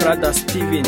Brother Steven.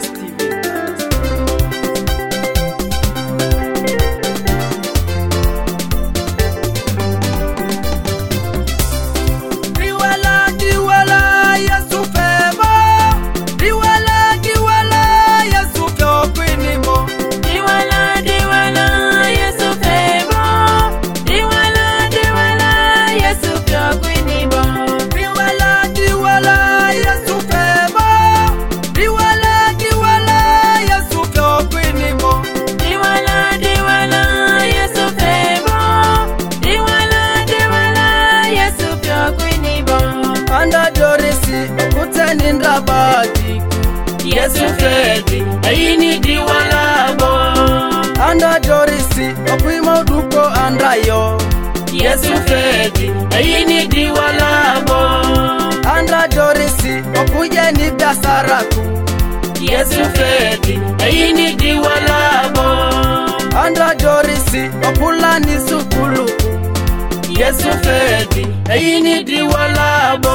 Yesu Fedi, aini diwalabo. Anda Dorisi, okuima uduko andrayo. Yesu Fedi, aini diwalabo. Anda Dorisi, okuje ni biasaraku. Yesu Fedi, aini diwalabo. Anda Dorisi, okula ni sukuluku. Yesu Fedi, aini diwalabo.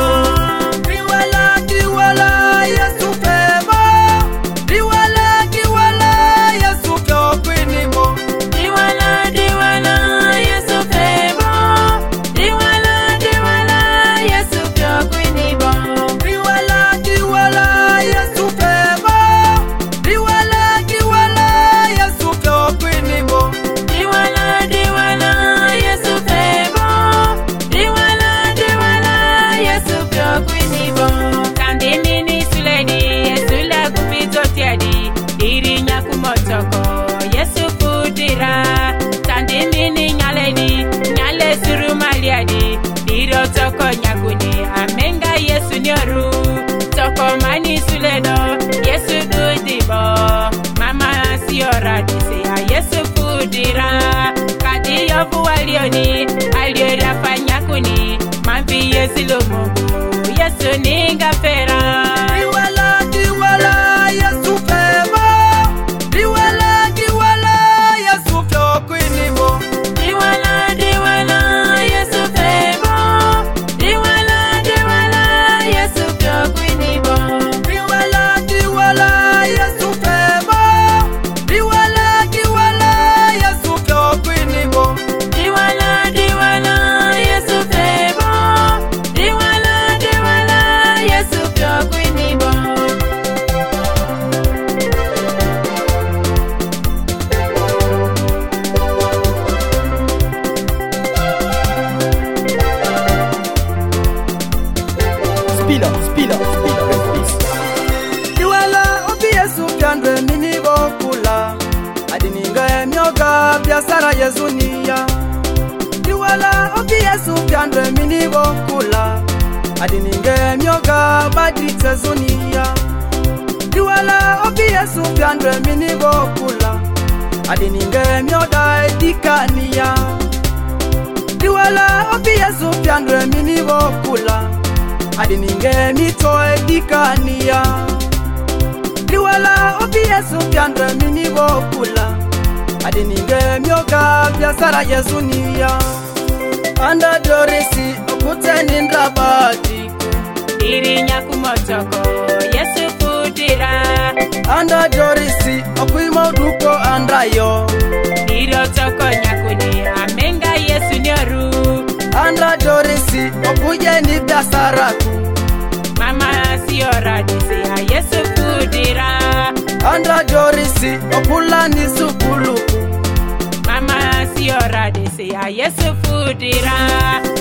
Diwala, Yesu Febo. Diwala, Yesu Kyokwinimo. Diwala, Yesu Febo. Diwala, Yesu Kyokwinimo. Diwala, Yesu Febo. Diwala, Yesu Kyokwinimo. Diwala, Yesu Febo. Diwala, Yesu Kyokwinimo. Kandimini suleni, Yesu la kupito tiadi. Irinya kumotoko, Yesu fudira. Kandimini nyaleni, nyale suru maliadi. Iro toko nyakuni, amenga Yesu nyoru. Toko mani suleno, Yesu dudibo. Mama siora disea, Yesu fudira. Kadi yofu walioni, aliora fanyakuni. Mampi Yesu lumungu, Yesu ninga fera. Diwala, Yesu Febo. Diwala, Yesu Kyokwinimo. Diwala, Yesu Febo. Diwala, Yesu Kyokwinimo. Diwala, Yesu Febo. Diwala, Yesu Kyokwinimo. Diwala, Yesu Febo. Diwala, Yesu Kyokwinimo. Spila, Diwala, obi Yesu Pyandre minibo kula. Adininga myoga biasara Yesu niya. Diwala, obi Yesu Pyandre minibo kula. Adininga myoga badite zunia. Diwala, obi Yesu Pyandre minibo kula. Adininga myoda edikania. Diwala, obi Yesu Pyandre minibo kula. Adininge mito edikania. Diwala, obi Yesu Pyandre minibo kula. Adininge myoga biasara Yesu niya. Anda Dorisi, okuteni ndrabati. Irinya kumotoko, Yesu fudira. Anda Dorisi, okuima uduko andrayo. Iro toko nyakuni, amenga Yesu nyoru. Anda Dorisi, okuje ni biasaraku. Mama siora disea, Yesu fudira. Anda Dorisi, okula ni sukuluku. Mama siora disea, Yesu fudira.